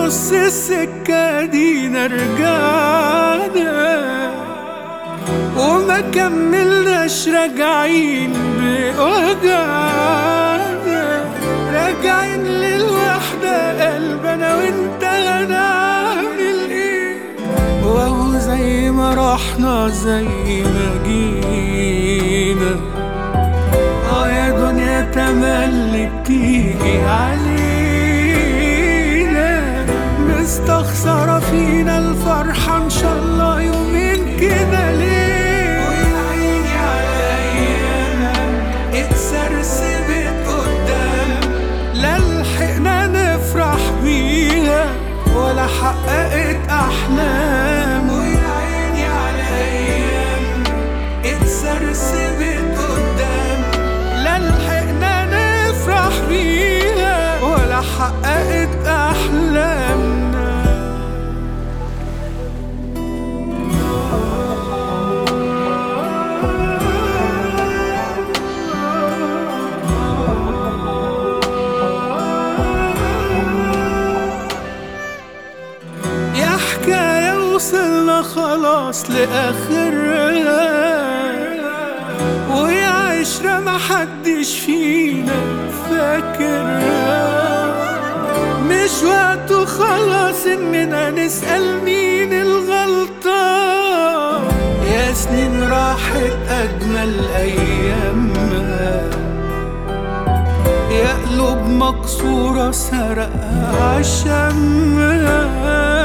نص السكة دينا رجعنا وما كملناش راجعين بوجعنا، راجعين للوحدة قلبنا وانت هنعمل ايه؟ وهو زي ما رحنا زي ما جينا، يا دنيا تملي بتيجي علينا، مستخسرة فينا الفرحة ان شاء الله يومين كده ليه؟ ويا عيني على ايامنا اتسرسبت قدام، لا لحقنا نفرح بيها ولا حققت احلام. ويا عيني على ايام اتسرسبت قدام، لا لحقنا نفرح بيها ولا حققت احلامنا. يا حكاية وصلنا خلاص لآخرها، ويا عشرة محدش فينا فاكرها، مش وقته خلاص اننا نسأل مين الغلطان، يا سنين راحت اجمل ايامها، يا قلوب مكسورة سرقها عشمها.